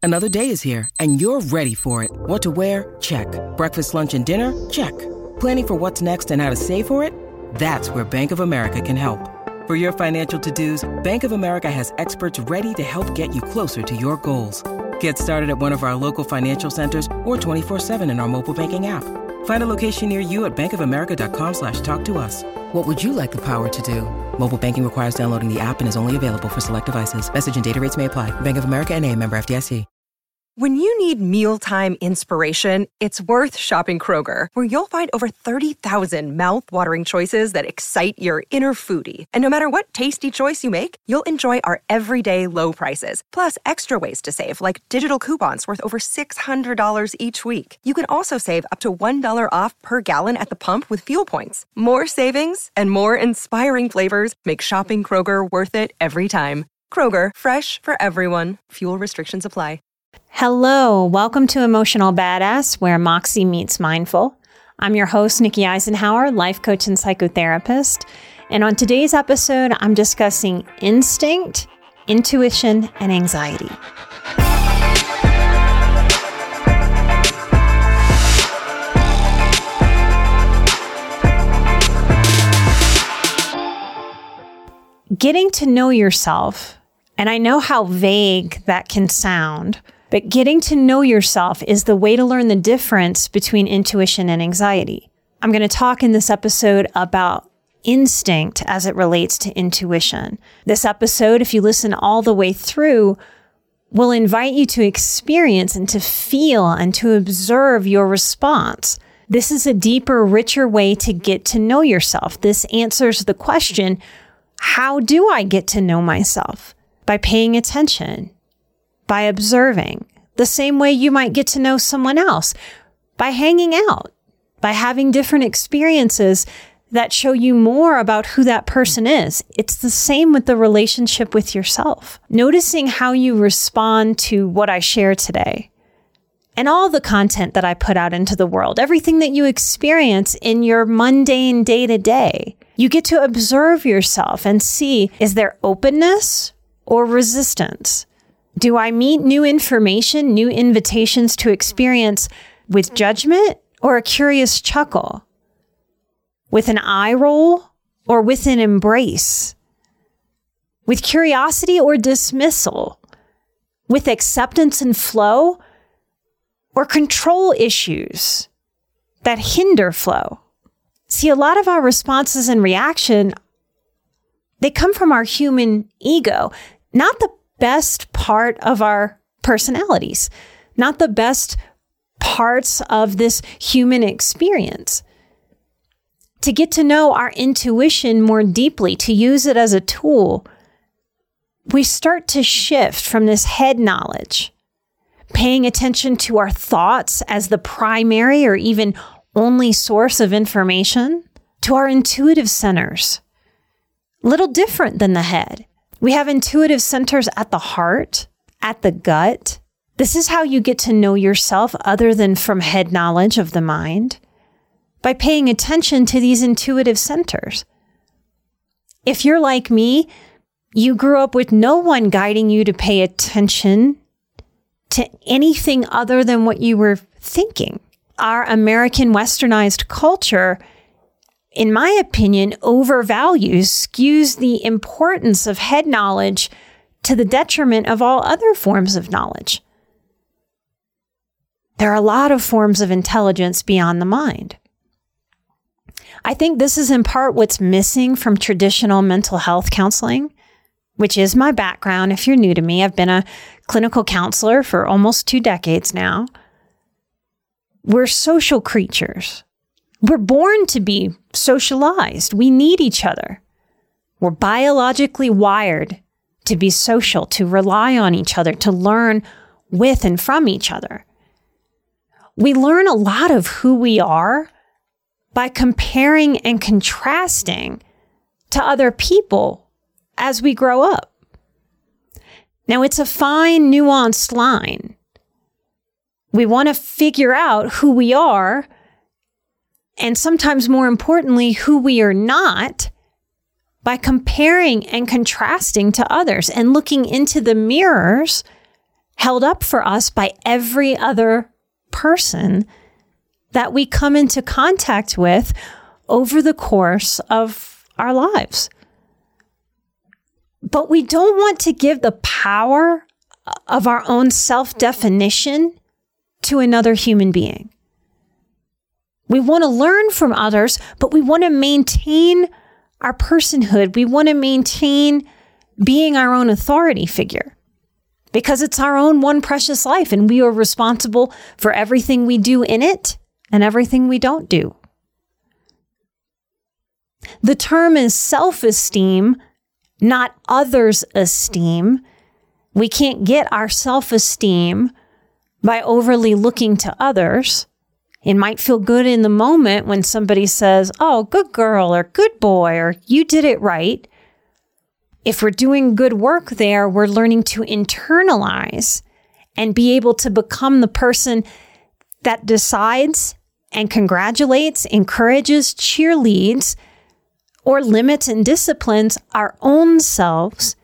Another day is here, and you're ready for it. What to wear? Check. Breakfast, lunch, and dinner? Check. Planning for what's next and how to save for it? That's where Bank of America can help. For your financial to-dos, Bank of America has experts ready to help get you closer to your goals. Get started at one of our local financial centers or 24/7 in our mobile banking app. Find a location near you at bankofamerica.com/talktous. What would you like the power to do? Mobile banking requires downloading the app and is only available for select devices. Message and data rates may apply. Bank of America N.A., member FDIC. When you need mealtime inspiration, it's worth shopping Kroger, where you'll find over 30,000 mouth-watering choices that excite your inner foodie. And no matter what tasty choice you make, you'll enjoy our everyday low prices, plus extra ways to save, like digital coupons worth over $600 each week. You can also save up to $1 off per gallon at the pump with fuel points. More savings and more inspiring flavors make shopping Kroger worth it every time. Kroger, fresh for everyone. Fuel restrictions apply. Hello, welcome to Emotional Badass, where Moxie meets Mindful. I'm your host, Nikki Eisenhower, life coach and psychotherapist. And on today's episode, I'm discussing instinct, intuition, and anxiety. Getting to know yourself, and I know how vague that can sound, but getting to know yourself is the way to learn the difference between intuition and anxiety. I'm going to talk in this episode about instinct as it relates to intuition. This episode, if you listen all the way through, will invite you to experience and to feel and to observe your response. This is a deeper, richer way to get to know yourself. This answers the question, how do I get to know myself? By paying attention, by observing, the same way you might get to know someone else, by hanging out, by having different experiences that show you more about who that person is. It's the same with the relationship with yourself. Noticing how you respond to what I share today and all the content that I put out into the world, everything that you experience in your mundane day-to-day. You get to observe yourself and see, is there openness or resistance? Do I meet new information, new invitations to experience with judgment or a curious chuckle? With an eye roll or with an embrace? With curiosity or dismissal? With acceptance and flow or control issues that hinder flow? See, a lot of our responses and reaction, they come from our human ego, not the best part of our personalities, not the best parts of this human experience. To get to know our intuition more deeply, to use it as a tool, we start to shift from this head knowledge, paying attention to our thoughts as the primary or even only source of information, to our intuitive centers. Little different than the head. We have intuitive centers at the heart, at the gut. This is how you get to know yourself other than from head knowledge of the mind, by paying attention to these intuitive centers. If you're like me, you grew up with no one guiding you to pay attention to anything other than what you were thinking. Our American westernized culture, in my opinion, overvalues, skews the importance of head knowledge to the detriment of all other forms of knowledge. There are a lot of forms of intelligence beyond the mind. I think this is in part what's missing from traditional mental health counseling, which is my background. If you're new to me, I've been a clinical counselor for almost 2 decades now. We're social creatures. We're born to be socialized. We need each other. We're biologically wired to be social, to rely on each other, to learn with and from each other. We learn a lot of who we are by comparing and contrasting to other people as we grow up. Now, it's a fine, nuanced line. We want to figure out who we are, and sometimes more importantly, who we are not, by comparing and contrasting to others and looking into the mirrors held up for us by every other person that we come into contact with over the course of our lives. But we don't want to give the power of our own self-definition to another human being. We want to learn from others, but we want to maintain our personhood. We want to maintain being our own authority figure because it's our own one precious life and we are responsible for everything we do in it and everything we don't do. The term is self-esteem, not others' esteem. We can't get our self-esteem by overly looking to others. It might feel good in the moment when somebody says, oh, good girl or good boy, or you did it right. If we're doing good work there, we're learning to internalize and be able to become the person that decides and congratulates, encourages, cheerleads, or limits and disciplines our own selves.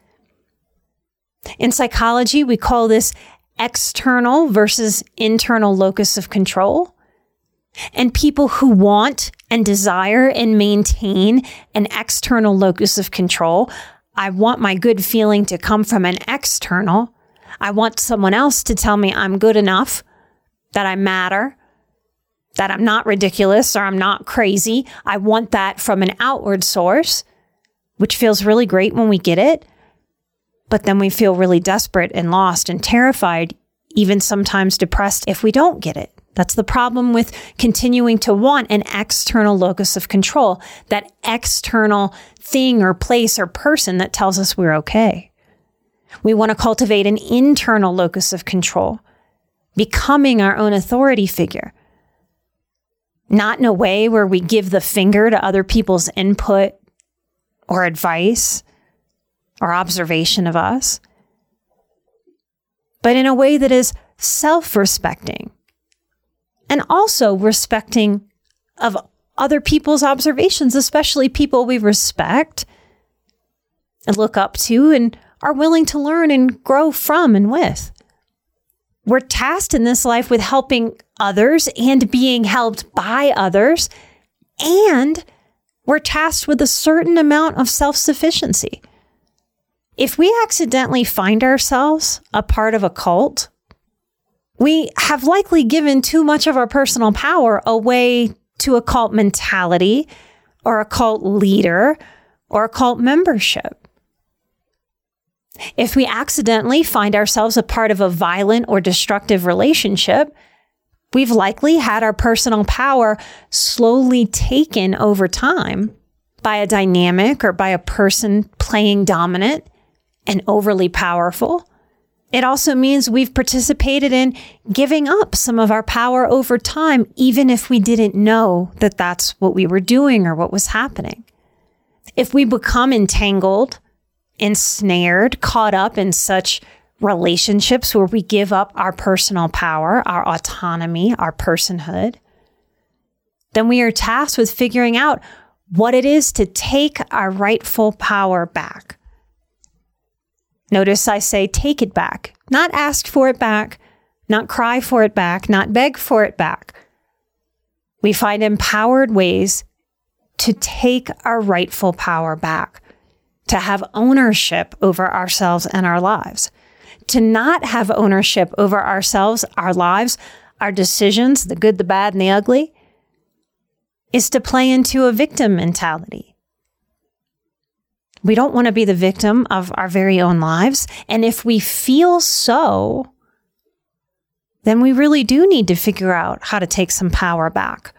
In psychology, we call this external versus internal locus of control. And people who want and desire and maintain an external locus of control, I want my good feeling to come from an external. I want someone else to tell me I'm good enough, that I matter, that I'm not ridiculous or I'm not crazy. I want that from an outward source, which feels really great when we get it. But then we feel really desperate and lost and terrified, even sometimes depressed if we don't get it. That's the problem with continuing to want an external locus of control, that external thing or place or person that tells us we're okay. We want to cultivate an internal locus of control, becoming our own authority figure. Not in a way where we give the finger to other people's input or advice or observation of us, but in a way that is self-respecting and also respecting of other people's observations, especially people we respect and look up to and are willing to learn and grow from and with. We're tasked in this life with helping others and being helped by others, and we're tasked with a certain amount of self-sufficiency. If we accidentally find ourselves a part of a cult, we have likely given too much of our personal power away to a cult mentality or a cult leader or a cult membership. If we accidentally find ourselves a part of a violent or destructive relationship, we've likely had our personal power slowly taken over time by a dynamic or by a person playing dominant and overly powerful. It also means we've participated in giving up some of our power over time, even if we didn't know that that's what we were doing or what was happening. If we become entangled, ensnared, caught up in such relationships where we give up our personal power, our autonomy, our personhood, then we are tasked with figuring out what it is to take our rightful power back. Notice I say take it back, not ask for it back, not cry for it back, not beg for it back. We find empowered ways to take our rightful power back, to have ownership over ourselves and our lives. To not have ownership over ourselves, our lives, our decisions, the good, the bad, and the ugly, is to play into a victim mentality. We don't want to be the victim of our very own lives. And if we feel so, then we really do need to figure out how to take some power back.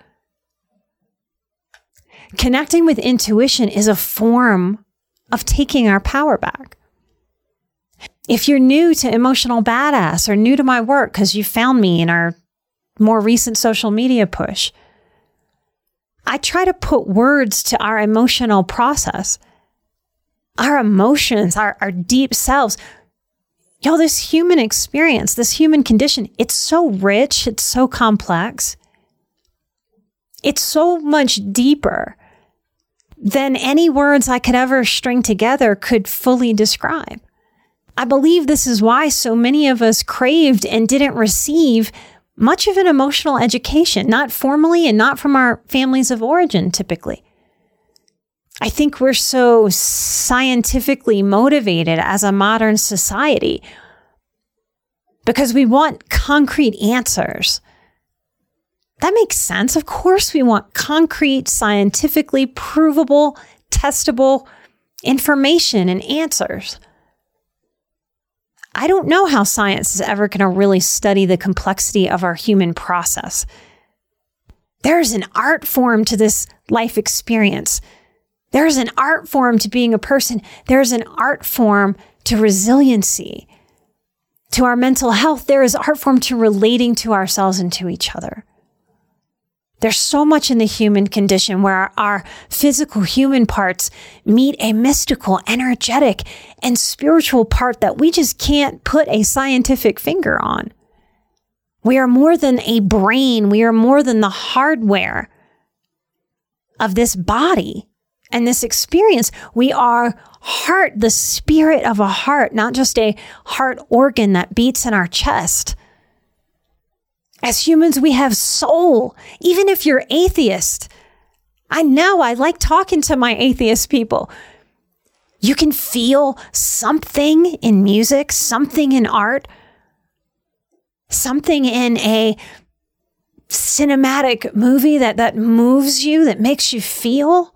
Connecting with intuition is a form of taking our power back. If you're new to Emotional Badass or new to my work because you found me in our more recent social media push, I try to put words to our emotional process. Our emotions, our deep selves. This human experience, this human condition, it's so rich, it's so complex. It's so much deeper than any words I could ever string together could fully describe. I believe this is why so many of us craved and didn't receive much of an emotional education, not formally and not from our families of origin typically. I think we're so scientifically motivated as a modern society because we want concrete answers. That makes sense. Of course, we want concrete, scientifically provable, testable information and answers. I don't know how science is ever going to really study the complexity of our human process. There's an art form to this life experience. There's an art form to being a person. There's an art form to resiliency, to our mental health. There is art form to relating to ourselves and to each other. There's so much in the human condition where our physical human parts meet a mystical, energetic, and spiritual part that we just can't put a scientific finger on. We are more than a brain. We are more than the hardware of this body and this experience. We are heart, the spirit of a heart, not just a heart organ that beats in our chest. As humans, we have soul. Even if you're atheist, I like talking to my atheist people. You can feel something in music, something in art, something in a cinematic movie that moves you, that makes you feel.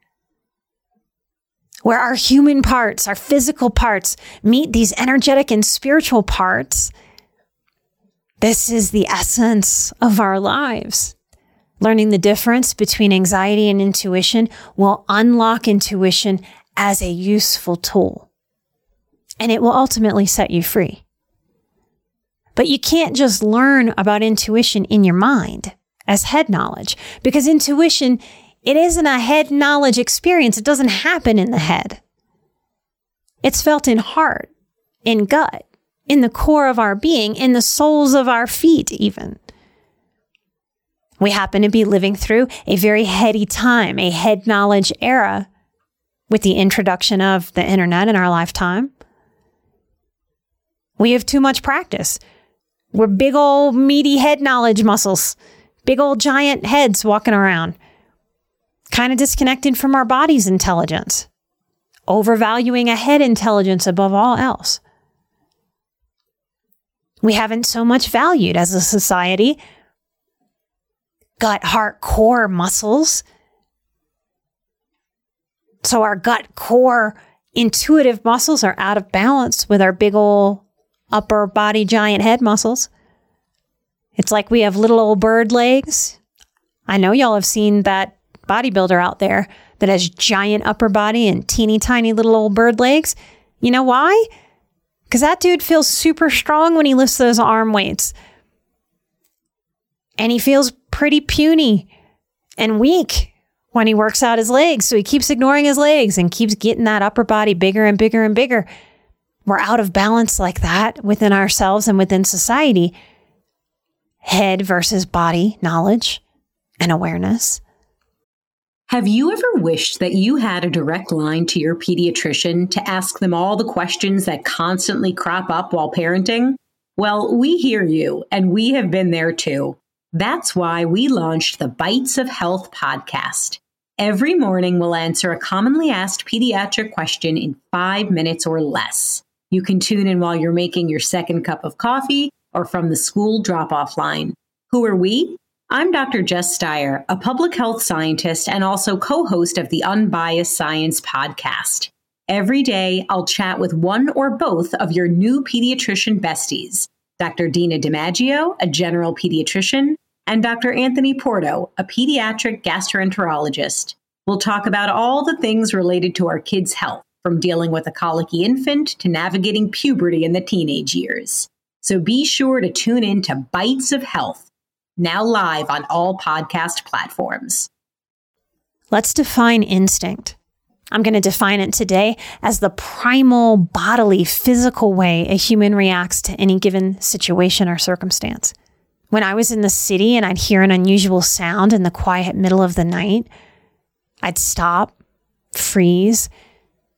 Where our human parts, our physical parts meet these energetic and spiritual parts. This is the essence of our lives. Learning the difference between anxiety and intuition will unlock intuition as a useful tool. And it will ultimately set you free. But you can't just learn about intuition in your mind as head knowledge, because intuition, it isn't a head knowledge experience. It doesn't happen in the head. It's felt in heart, in gut, in the core of our being, in the soles of our feet even. We happen to be living through a very heady time, a head knowledge era with the introduction of the internet in our lifetime. We have too much practice. We're big old meaty head knowledge muscles, big old giant heads walking around, kind of disconnected from our body's intelligence, overvaluing a head intelligence above all else. We haven't so much valued as a society gut, heart, core muscles. So our gut, core, intuitive muscles are out of balance with our big old upper body giant head muscles. It's like we have little old bird legs. I know y'all have seen that bodybuilder out there that has giant upper body and teeny tiny little old bird legs. You know why? Because that dude feels super strong when he lifts those arm weights. And he feels pretty puny and weak when he works out his legs. So he keeps ignoring his legs and keeps getting that upper body bigger and bigger and bigger. We're out of balance like that within ourselves and within society. Head versus body knowledge and awareness. Have you ever wished that you had a direct line to your pediatrician to ask them all the questions that constantly crop up while parenting? Well, we hear you, and we have been there too. That's why we launched the Bites of Health podcast. Every morning, we'll answer a commonly asked pediatric question in 5 minutes or less. You can tune in while you're making your second cup of coffee or from the school drop-off line. Who are we? I'm Dr. Jess Steyer, a public health scientist and also co-host of the Unbiased Science podcast. Every day, I'll chat with one or both of your new pediatrician besties, Dr. Dina DiMaggio, a general pediatrician, and Dr. Anthony Porto, a pediatric gastroenterologist. We'll talk about all the things related to our kids' health, from dealing with a colicky infant to navigating puberty in the teenage years. So be sure to tune in to Bites of Health, now live on all podcast platforms. Let's define instinct. I'm going to define it today as the primal, bodily, physical way a human reacts to any given situation or circumstance. When I was in the city and I'd hear an unusual sound in the quiet middle of the night, I'd stop, freeze,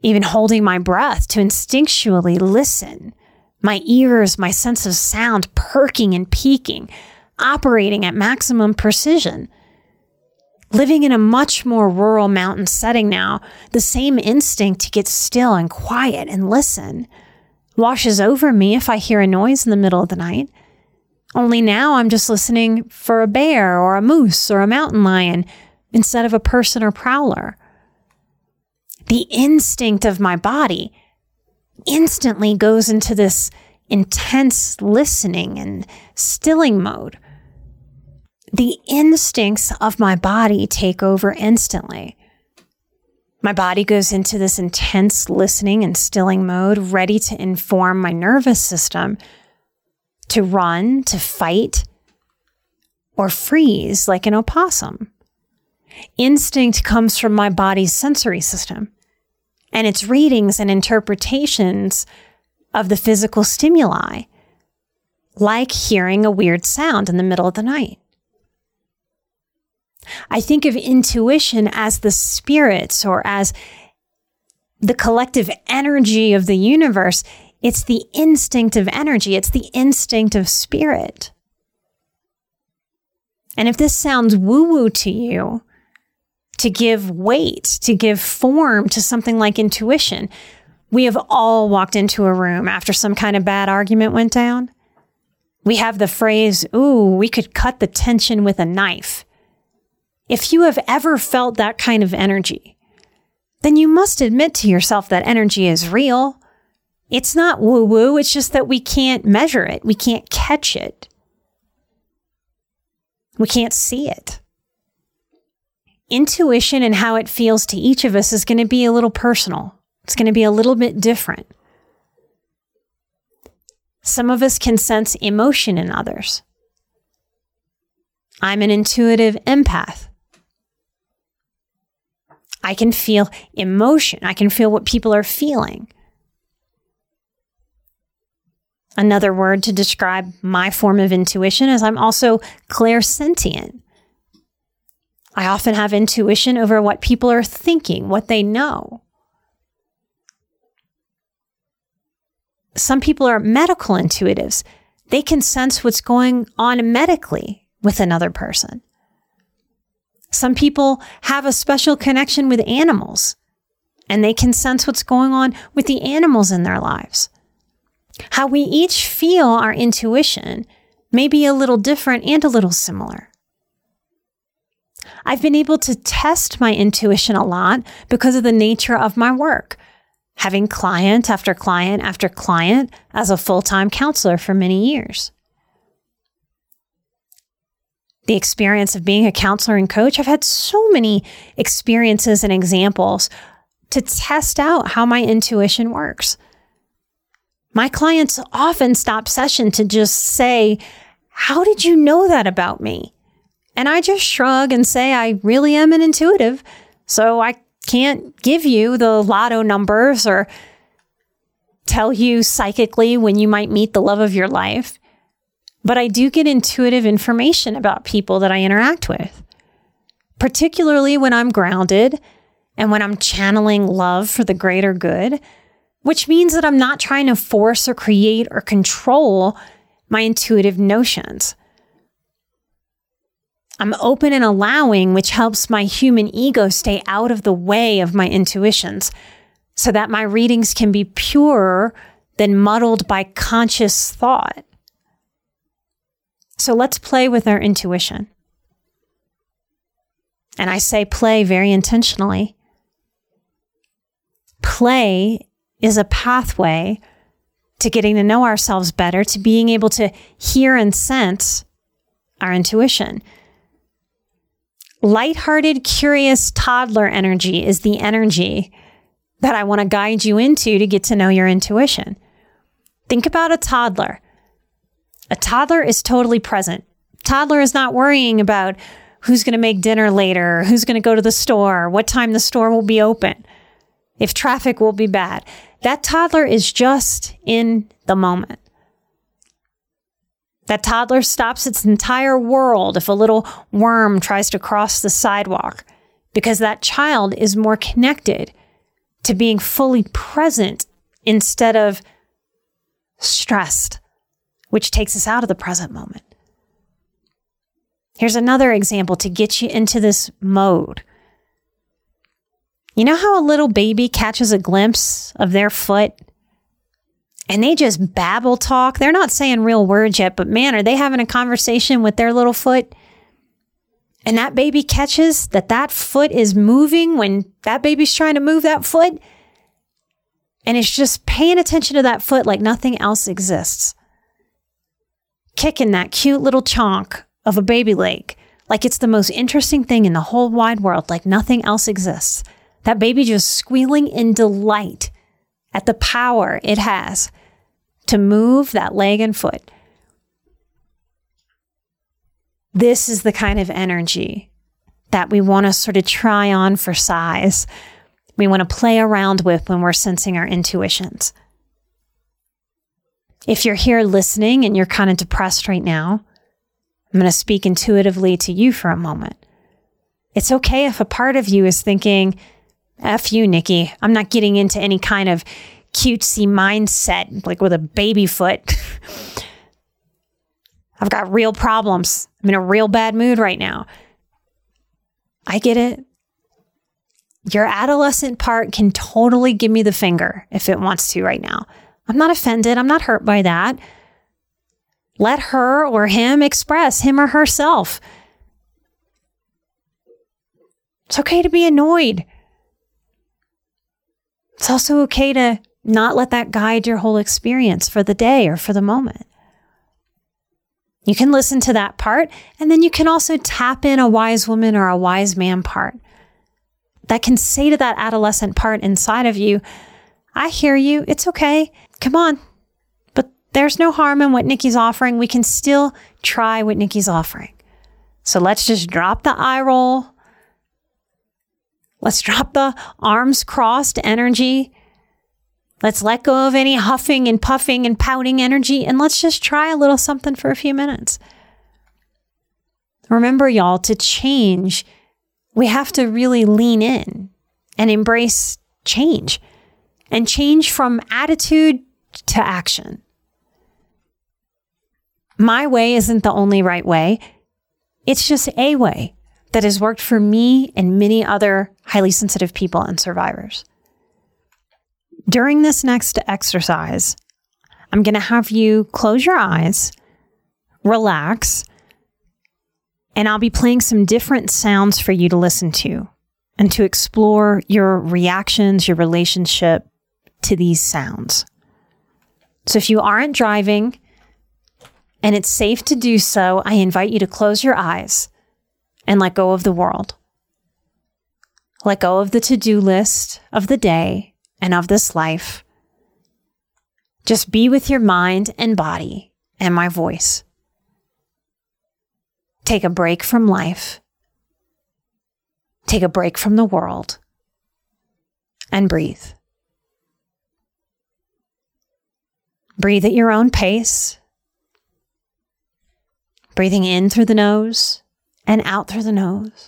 even holding my breath to instinctually listen. My ears, my sense of sound perking and peaking, operating at maximum precision. Living in a much more rural mountain setting now, the same instinct to get still and quiet and listen washes over me if I hear a noise in the middle of the night. Only now I'm just listening for a bear or a moose or a mountain lion instead of a person or prowler. The instinct of my body instantly goes into this intense listening and stilling mode. The instincts of my body take over instantly. My body goes into this intense listening and stilling mode, ready to inform my nervous system to run, to fight, or freeze like an opossum. Instinct comes from my body's sensory system and its readings and interpretations of the physical stimuli, like hearing a weird sound in the middle of the night. I think of intuition as the spirits or as the collective energy of the universe. It's the instinct of energy. It's the instinct of spirit. And if this sounds woo-woo to you, to give weight, to give form to something like intuition, we have all walked into a room after some kind of bad argument went down. We have the phrase, ooh, we could cut the tension with a knife. If you have ever felt that kind of energy, then you must admit to yourself that energy is real. It's not woo-woo, it's just that we can't measure it. We can't catch it. We can't see it. Intuition and how it feels to each of us is going to be a little personal. It's going to be a little bit different. Some of us can sense emotion in others. I'm an intuitive empath. I can feel emotion. I can feel what people are feeling. Another word to describe my form of intuition is I'm also clairsentient. I often have intuition over what people are thinking, what they know. Some people are medical intuitives. They can sense what's going on medically with another person. Some people have a special connection with animals, and they can sense what's going on with the animals in their lives. How we each feel our intuition may be a little different and a little similar. I've been able to test my intuition a lot because of the nature of my work, having client after client after client as a full-time counselor for many years. The experience of being a counselor and coach, I've had so many experiences and examples to test out how my intuition works. My clients often stop session to just say, "How did you know that about me?" And I just shrug and say, I really am an intuitive, so I can't give you the lotto numbers or tell you psychically when you might meet the love of your life. But I do get intuitive information about people that I interact with, particularly when I'm grounded and when I'm channeling love for the greater good, which means that I'm not trying to force or create or control my intuitive notions. I'm open and allowing, which helps my human ego stay out of the way of my intuitions so that my readings can be purer than muddled by conscious thought. So let's play with our intuition. And I say play very intentionally. Play is a pathway to getting to know ourselves better, to being able to hear and sense our intuition. Lighthearted, curious toddler energy is the energy that I want to guide you into to get to know your intuition. Think about a toddler. A toddler is totally present. Toddler is not worrying about who's going to make dinner later, who's going to go to the store, what time the store will be open, if traffic will be bad. That toddler is just in the moment. That toddler stops its entire world if a little worm tries to cross the sidewalk, because that child is more connected to being fully present instead of stressed, which takes us out of the present moment. Here's another example to get you into this mode. You know how a little baby catches a glimpse of their foot and they just babble talk? They're not saying real words yet, but man, are they having a conversation with their little foot? And that baby catches that foot is moving when that baby's trying to move that foot. And it's just paying attention to that foot like nothing else exists. Kicking that cute little chonk of a baby leg like it's the most interesting thing in the whole wide world, like nothing else exists. That baby just squealing in delight at the power it has to move that leg and foot. This is the kind of energy that we want to sort of try on for size. We want to play around with when we're sensing our intuitions. If you're here listening and you're kind of depressed right now, I'm going to speak intuitively to you for a moment. It's okay if a part of you is thinking, F you, Nikki. I'm not getting into any kind of cutesy mindset, like with a baby foot. I've got real problems. I'm in a real bad mood right now. I get it. Your adolescent part can totally give me the finger if it wants to right now. I'm not offended. I'm not hurt by that. Let her or him express him or herself. It's okay to be annoyed. It's also okay to not let that guide your whole experience for the day or for the moment. You can listen to that part, and then you can also tap in a wise woman or a wise man part that can say to that adolescent part inside of you, I hear you. It's okay. Come on. But there's no harm in what Nikki's offering. We can still try what Nikki's offering. So let's just drop the eye roll. Let's drop the arms crossed energy. Let's let go of any huffing and puffing and pouting energy, and let's just try a little something for a few minutes. Remember, y'all, to change, we have to really lean in and embrace change, and change from attitude to action. My way isn't the only right way. It's just a way that has worked for me and many other highly sensitive people and survivors. During this next exercise, I'm going to have you close your eyes, relax, and I'll be playing some different sounds for you to listen to and to explore your reactions, your relationship to these sounds. So if you aren't driving and it's safe to do so, I invite you to close your eyes and let go of the world. Let go of the to-do list of the day and of this life. Just be with your mind and body and my voice. Take a break from life. Take a break from the world. And breathe. Breathe at your own pace. Breathing in through the nose and out through the nose.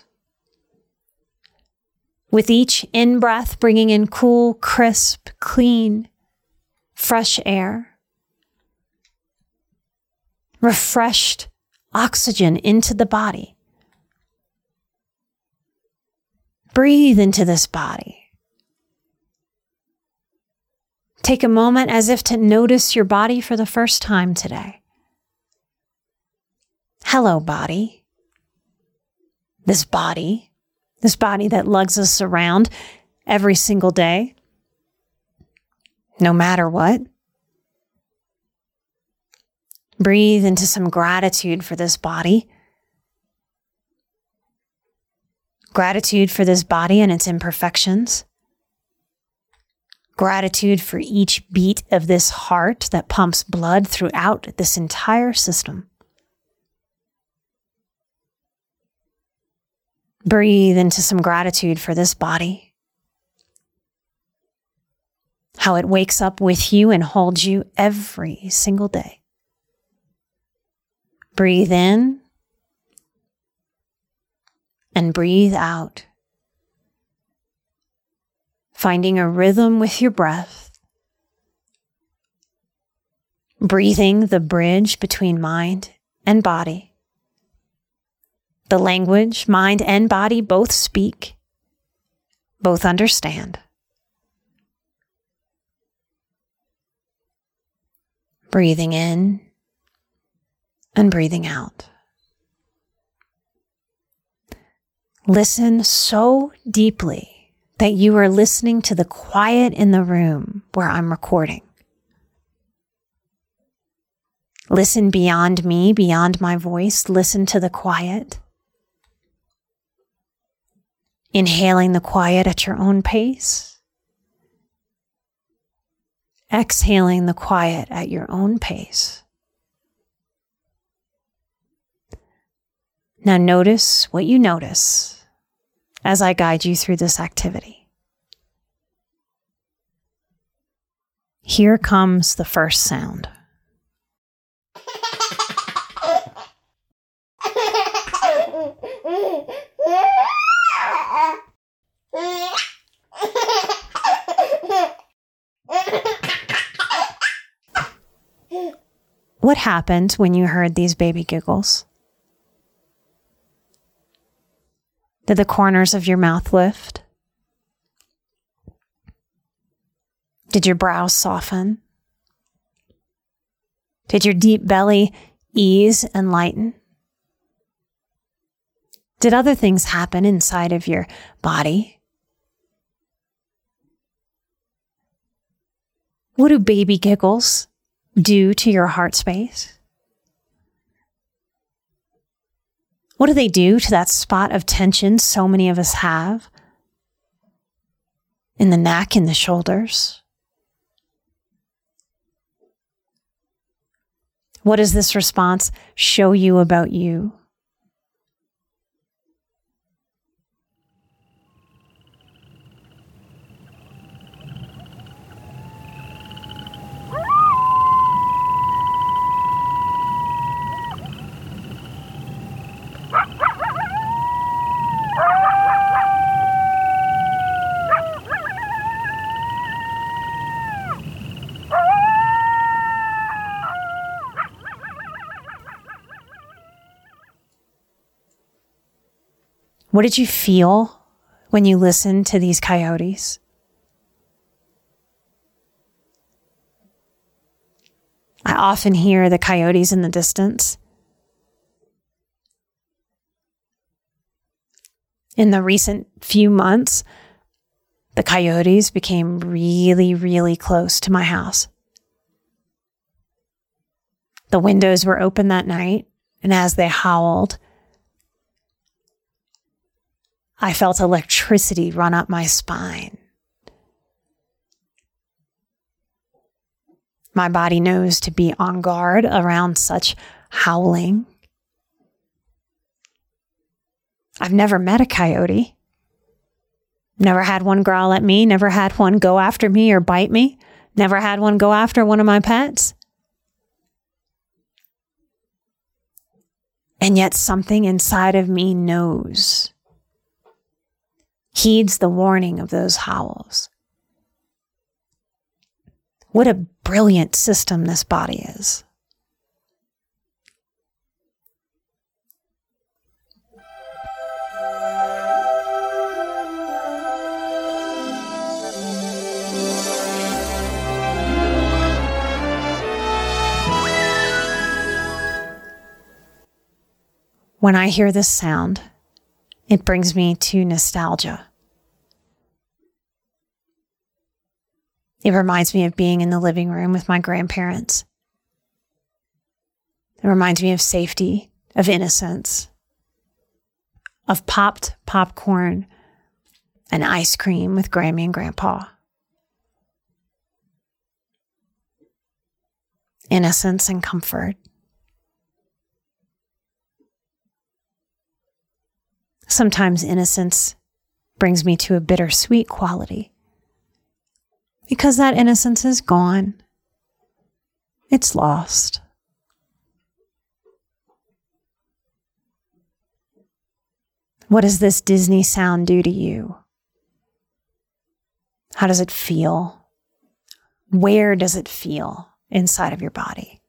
With each in-breath, bringing in cool, crisp, clean, fresh air. Refreshed oxygen into the body. Breathe into this body. Take a moment as if to notice your body for the first time today. Hello, body. This body that lugs us around every single day, no matter what. Breathe into some gratitude for this body. Gratitude for this body and its imperfections. Gratitude for each beat of this heart that pumps blood throughout this entire system. Breathe into some gratitude for this body. How it wakes up with you and holds you every single day. Breathe in and breathe out. finding a rhythm with your breath, breathing the bridge between mind and body, the language mind and body both speak, both understand. Breathing in and breathing out. Listen so deeply that you are listening to the quiet in the room where I'm recording. Listen beyond me, beyond my voice. Listen to the quiet. Inhaling the quiet at your own pace. Exhaling the quiet at your own pace. Now notice what you notice as I guide you through this activity. Here comes the first sound. What happened when you heard these baby giggles? Did the corners of your mouth lift? Did your brows soften? Did your deep belly ease and lighten? Did other things happen inside of your body? What do baby giggles do to your heart space? What do they do to that spot of tension so many of us have? In the neck, in the shoulders? What does this response show you about you? What did you feel when you listened to these coyotes? I often hear the coyotes in the distance. In the recent few months, the coyotes became really, really close to my house. The windows were open that night, and as they howled, I felt electricity run up my spine. My body knows to be on guard around such howling. I've never met a coyote. Never had one growl at me, never had one go after me or bite me, never had one go after one of my pets. And yet something inside of me knows, heeds the warning of those howls. What a brilliant system this body is. When I hear this sound, it brings me to nostalgia. It reminds me of being in the living room with my grandparents. It reminds me of safety, of innocence, of popped popcorn and ice cream with Grammy and Grandpa. Innocence and comfort. Sometimes innocence brings me to a bittersweet quality. Because that innocence is gone. It's lost. What does this Disney sound do to you? How does it feel? Where does it feel inside of your body?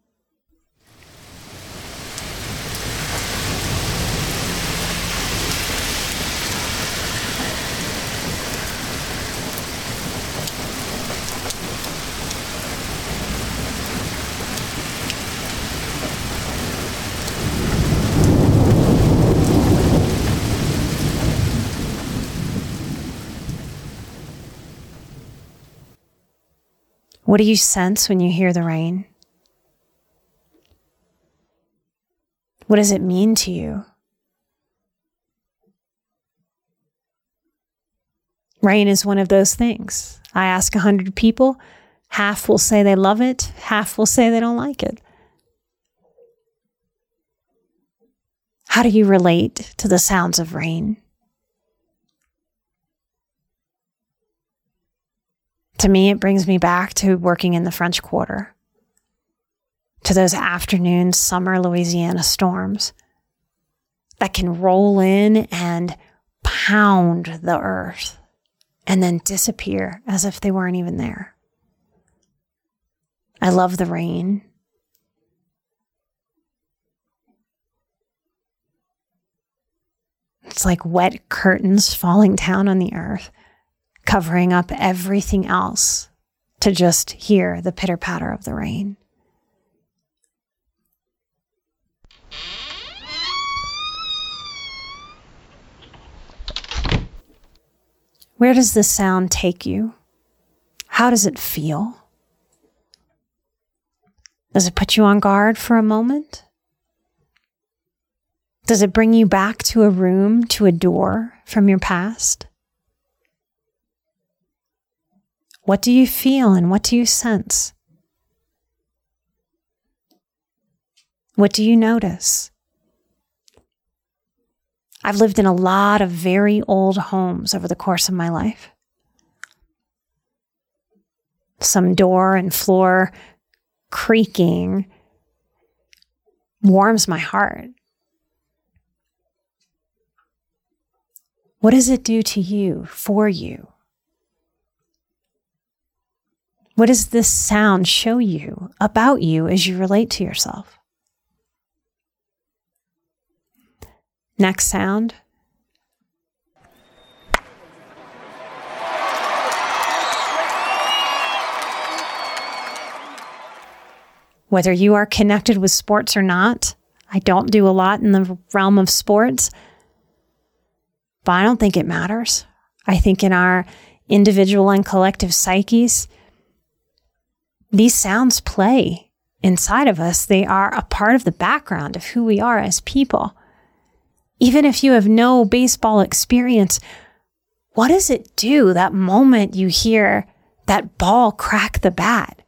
What do you sense when you hear the rain? What does it mean to you? Rain is one of those things. I ask 100 people, half will say they love it, half will say they don't like it. How do you relate to the sounds of rain? To me, it brings me back to working in the French Quarter, to those afternoon summer Louisiana storms that can roll in and pound the earth and then disappear as if they weren't even there. I love the rain. It's like wet curtains falling down on the earth, covering up everything else to just hear the pitter-patter of the rain. Where does this sound take you? How does it feel? Does it put you on guard for a moment? Does it bring you back to a room, to a door from your past? What do you feel and what do you sense? What do you notice? I've lived in a lot of very old homes over the course of my life. Some door and floor creaking warms my heart. What does it do to you, for you? What does this sound show you about you as you relate to yourself? Next sound. Whether you are connected with sports or not, I don't do a lot in the realm of sports, but I don't think it matters. I think in our individual and collective psyches, these sounds play inside of us. They are a part of the background of who we are as people. Even if you have no baseball experience, what does it do that moment you hear that ball crack the bat?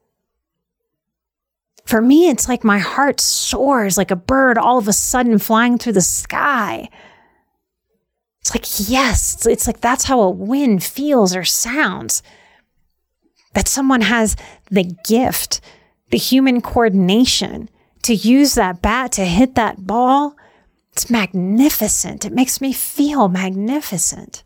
For me, it's like my heart soars like a bird all of a sudden flying through the sky. It's like, yes, it's like that's how a win feels or sounds. That someone has the gift, the human coordination to use that bat to hit that ball. It's magnificent. It makes me feel magnificent.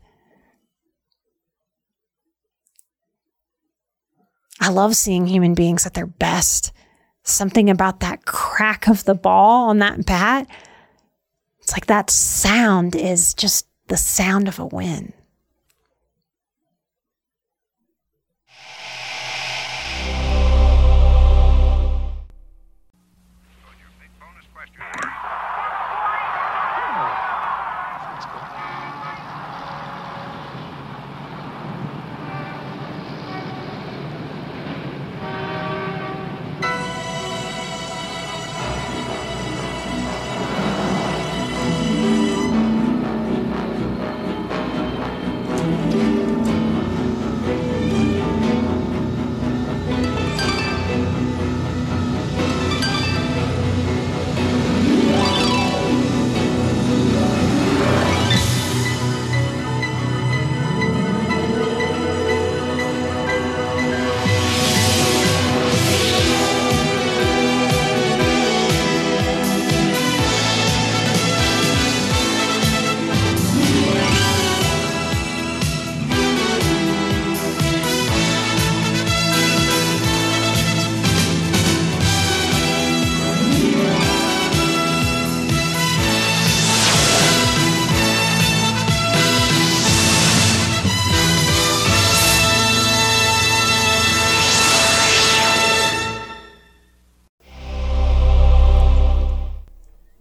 I love seeing human beings at their best. Something about that crack of the ball on that bat. It's like that sound is just the sound of a win.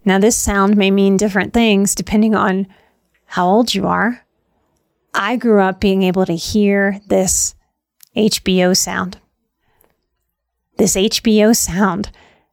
Now, this sound may mean different things depending on how old you are. I grew up being able to hear this HBO sound. This HBO sound,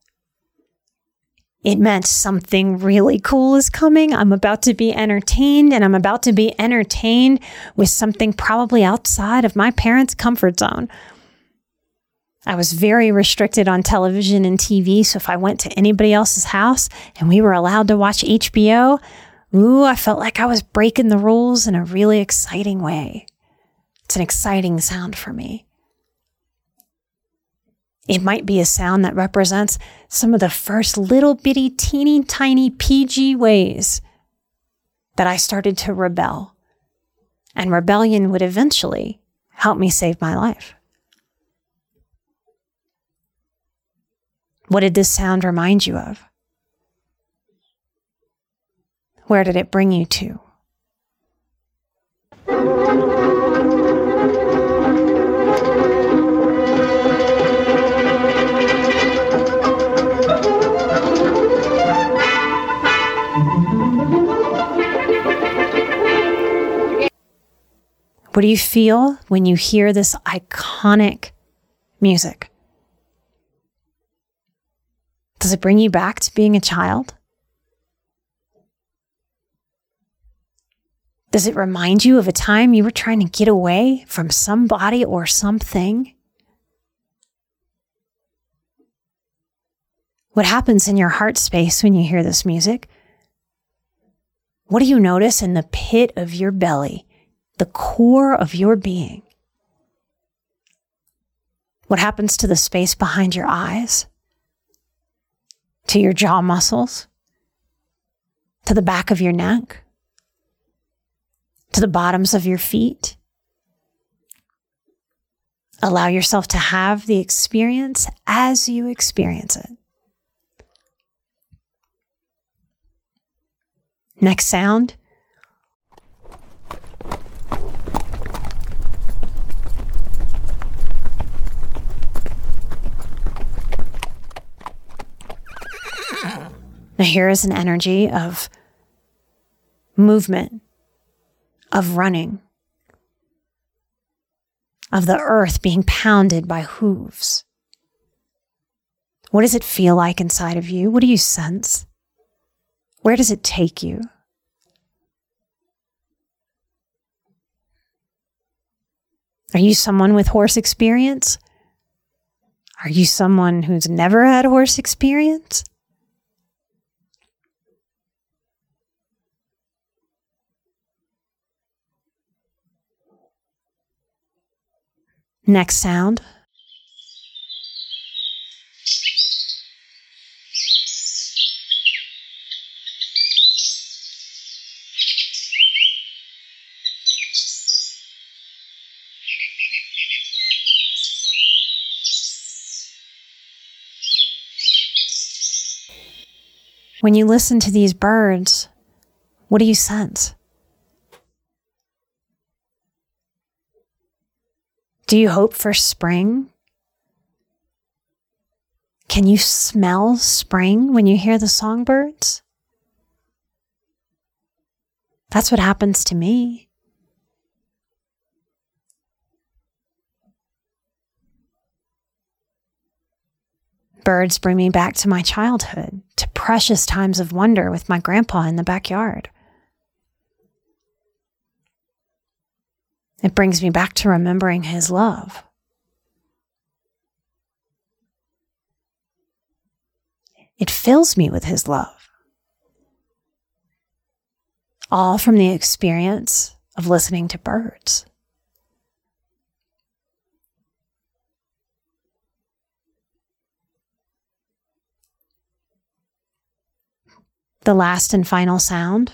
it meant something really cool is coming. I'm about to be entertained, and I'm about to be entertained with something probably outside of my parents' comfort zone. I was very restricted on television and TV, so if I went to anybody else's house and we were allowed to watch HBO, I felt like I was breaking the rules in a really exciting way. It's an exciting sound for me. It might be a sound that represents some of the first little bitty, teeny tiny PG ways that I started to rebel. And rebellion would eventually help me save my life. What did this sound remind you of? Where did it bring you to? What do you feel when you hear this iconic music? Does it bring you back to being a child? Does it remind you of a time you were trying to get away from somebody or something? What happens in your heart space when you hear this music? What do you notice in the pit of your belly, the core of your being? What happens to the space behind your eyes? To your jaw muscles? To the back of your neck? To the bottoms of your feet? Allow yourself to have the experience as you experience it. Next sound. Now here is an energy of movement, of running, of the earth being pounded by hooves. What does it feel like inside of you? What do you sense? Where does it take you? Are you someone with horse experience? Are you someone who's never had horse experience? Next sound. When you listen to these birds, what do you sense? Do you hope for spring? Can you smell spring when you hear the songbirds? That's what happens to me. Birds bring me back to my childhood, to precious times of wonder with my grandpa in the backyard. It brings me back to remembering his love. It fills me with his love. All from the experience of listening to birds. The last and final sound.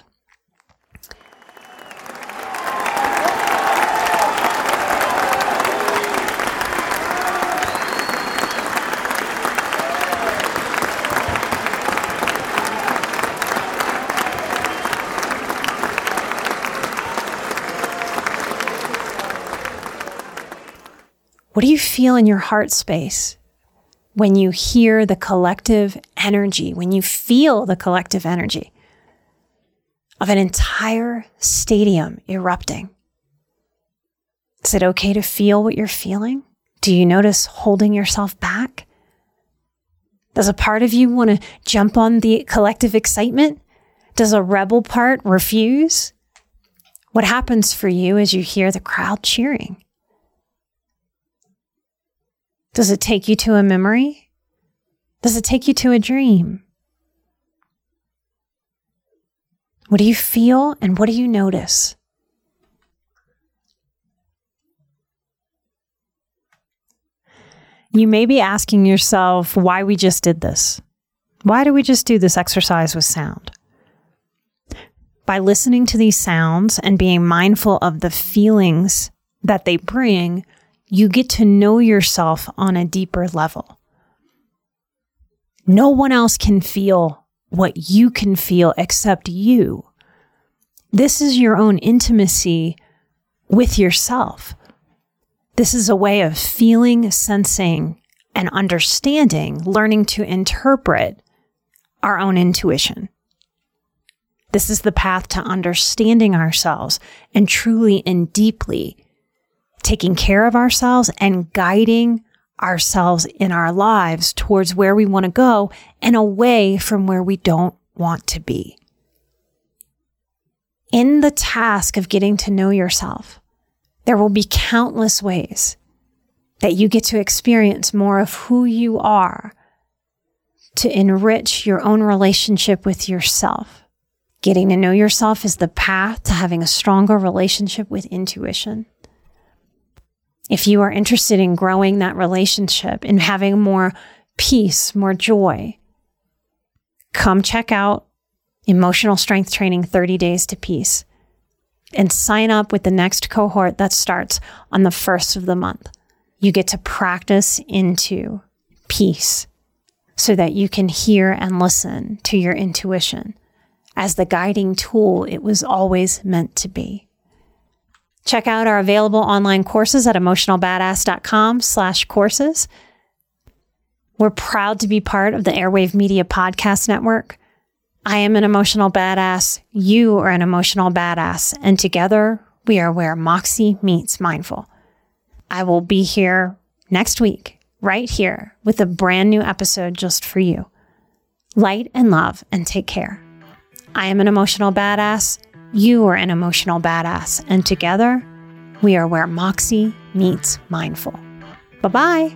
What do you feel in your heart space when you hear the collective energy, when you feel the collective energy of an entire stadium erupting, is it okay to feel what you're feeling? Do you notice holding yourself back? Does a part of you want to jump on the collective excitement? Does a rebel part refuse? What happens for you as you hear the crowd cheering? Does it take you to a memory? Does it take you to a dream? What do you feel and what do you notice? You may be asking yourself why we just did this. Why do we just do this exercise with sound? By listening to these sounds and being mindful of the feelings that they bring, you get to know yourself on a deeper level. No one else can feel what you can feel except you. This is your own intimacy with yourself. This is a way of feeling, sensing, and understanding, learning to interpret our own intuition. This is the path to understanding ourselves and truly and deeply taking care of ourselves and guiding ourselves in our lives towards where we want to go and away from where we don't want to be. In the task of getting to know yourself, there will be countless ways that you get to experience more of who you are to enrich your own relationship with yourself. Getting to know yourself is the path to having a stronger relationship with intuition. If you are interested in growing that relationship and having more peace, more joy, come check out Emotional Strength Training 30 Days to Peace and sign up with the next cohort that starts on the 1st of the month. You get to practice into peace so that you can hear and listen to your intuition as the guiding tool it was always meant to be. Check out our available online courses at emotionalbadass.com/courses. We're proud to be part of the Airwave Media Podcast Network. I am an emotional badass. You are an emotional badass. And together we are where Moxie meets mindful. I will be here next week, right here, with a brand new episode just for you. Light and love and take care. I am an emotional badass. You are an emotional badass. And together we are where Moxie meets mindful. Bye-bye.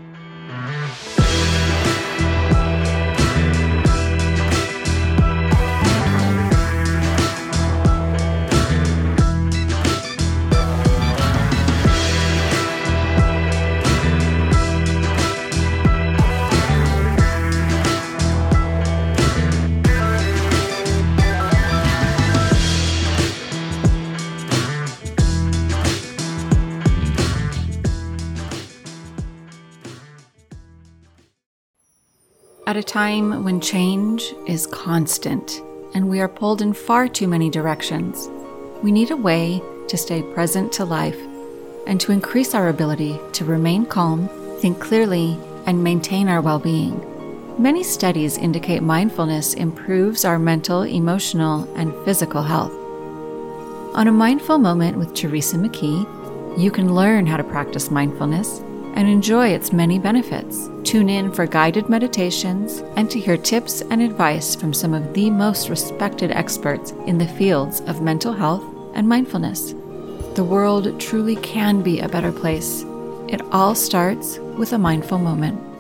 At a time when change is constant and we are pulled in far too many directions, we need a way to stay present to life and to increase our ability to remain calm, think clearly, and maintain our well-being. Many studies indicate mindfulness improves our mental, emotional, and physical health. On A Mindful Moment with Teresa McKee, you can learn how to practice mindfulness and enjoy its many benefits. Tune in for guided meditations and to hear tips and advice from some of the most respected experts in the fields of mental health and mindfulness. The world truly can be a better place. It all starts with a mindful moment.